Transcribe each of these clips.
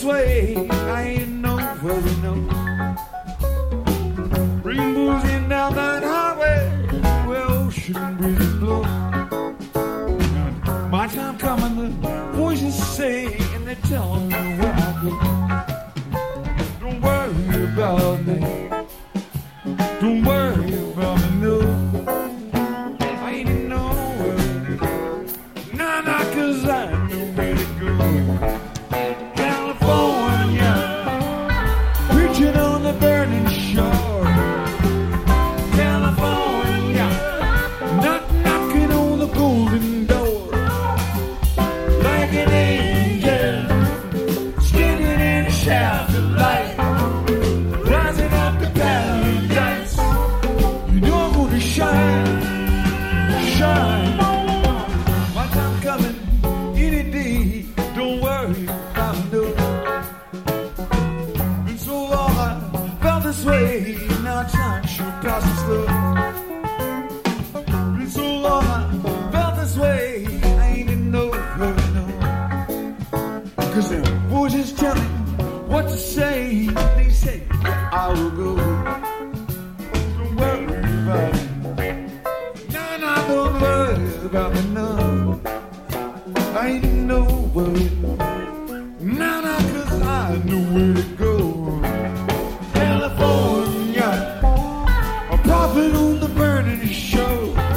this way. I ain't no worry, no. Rainbows down that highway, where ocean breezes blow. My time coming, the voices say, and they're telling me where I go. Don't worry about me. Don't worry about me, no. I ain't no worry. Nah, nah, 'cause I know where to go. California, preaching on the burning shore. California, knocking on the golden door. Like an angel, standing in a shaft of light, rising up to paradise. You know I'm gonna shine, shine. My time coming any day. Don't worry about no. Been so long I felt this way. Now time sure passes slow. Been so long I felt this way. I ain't in no hurry, no. 'Cause the voices tell me what to say. They say I will go. Don't worry about it. No, no, don't worry about me, no. I ain't in no worry. No, no, 'cause I know where to go. California, a prophet on the burning show.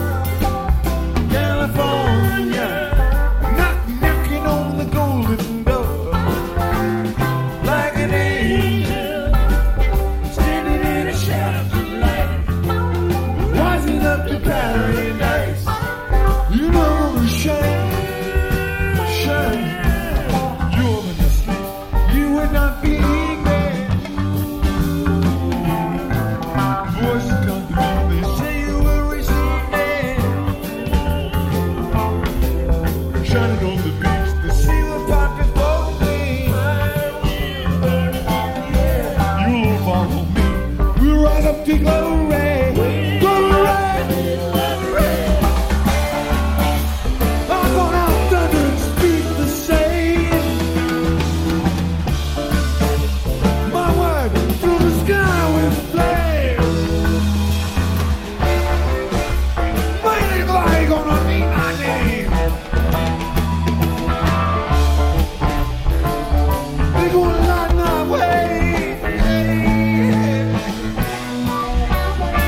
California, knocking on the golden door. Like an angel, standing in a shaft of light, rising up to paradise. You know I'm shine, shine. You're gonna sleep, you would not be there. Voices come to me, they say you will reach someday. Shining on the beach, the sea will pop and fold me. You'll follow me, we'll rise up to glory. Glory. I'm gonna thunder and speak the same. My word through the sky with flame. Mighty flag gonna be my name. They gonna light my way.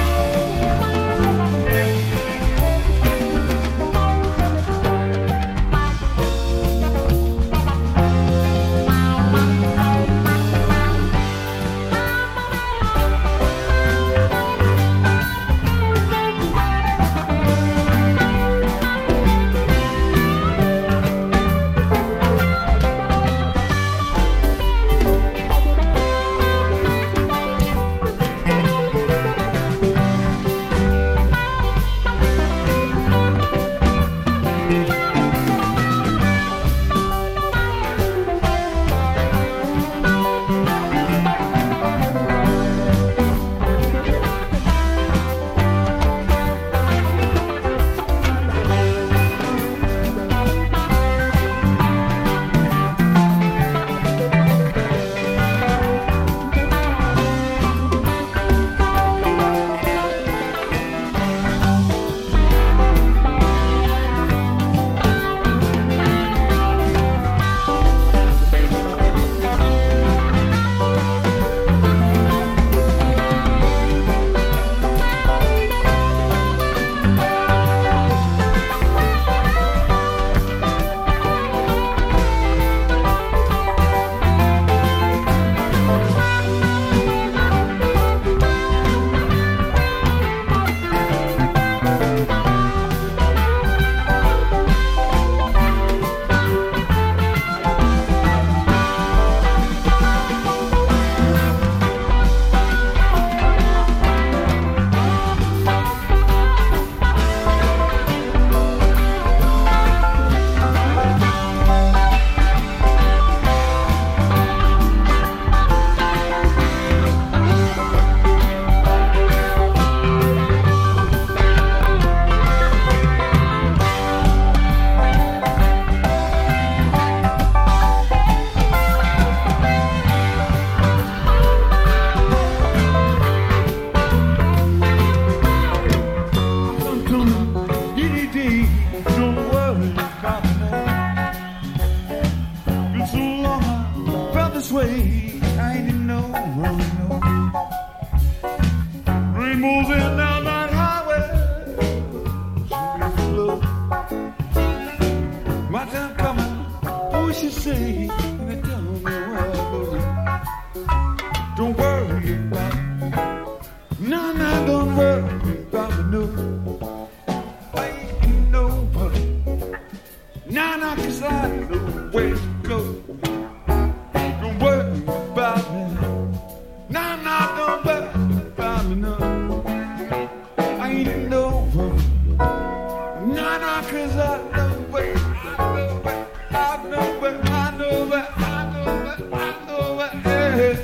I'm coming. Who should say? And they tell me where I'm going. Don't worry about it. No, no, don't worry about it. No, I ain't nobody. No, no, 'cause I know where to go. Don't worry about it. No, no, don't worry about it. No, I ain't nobody. No, no, 'cause I know where. I know where. I know where. I know where. I know where. I know where.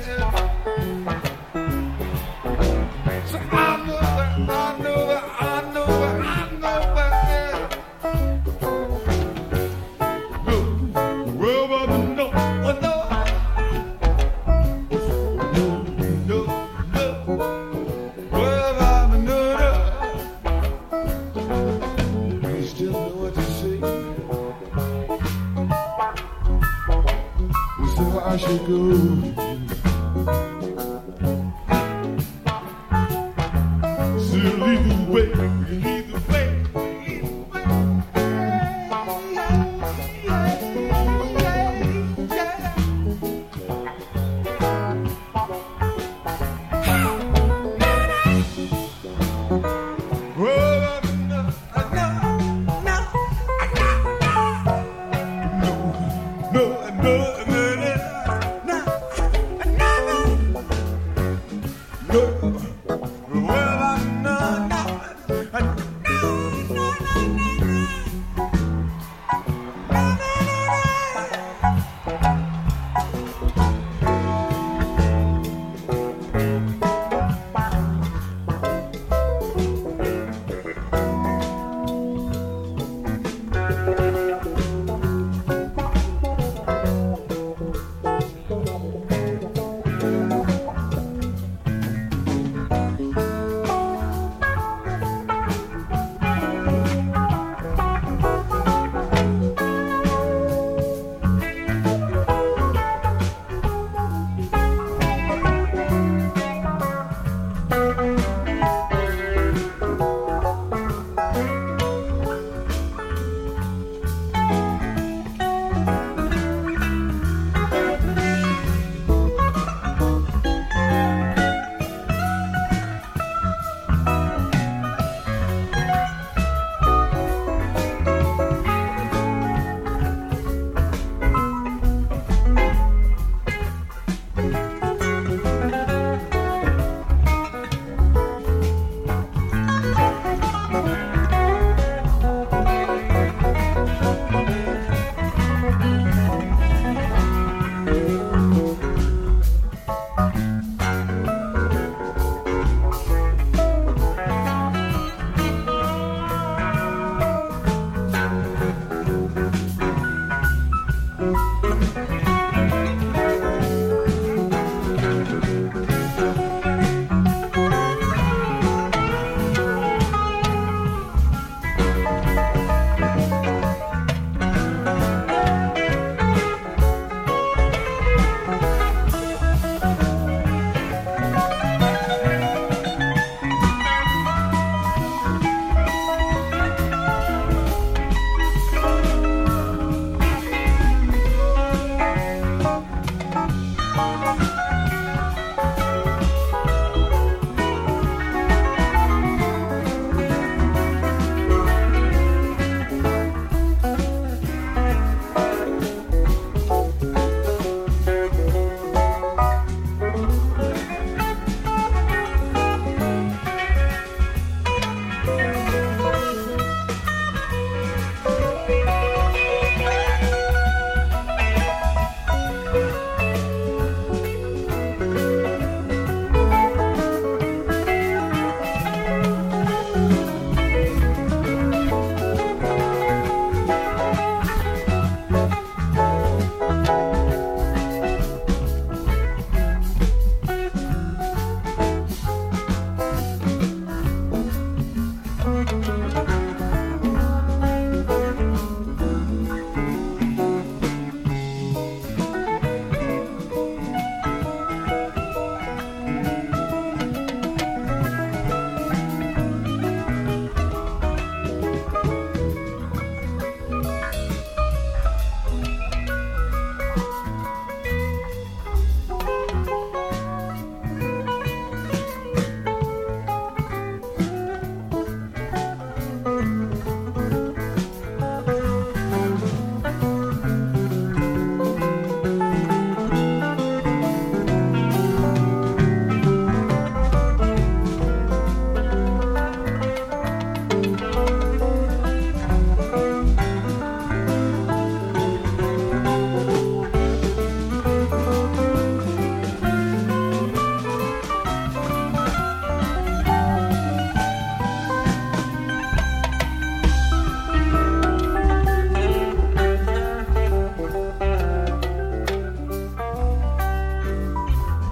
So I know where. I know where. I know where. I know where. No, well, but no, well, no. No, no, well, but no, no. You still know what to say. So I should go.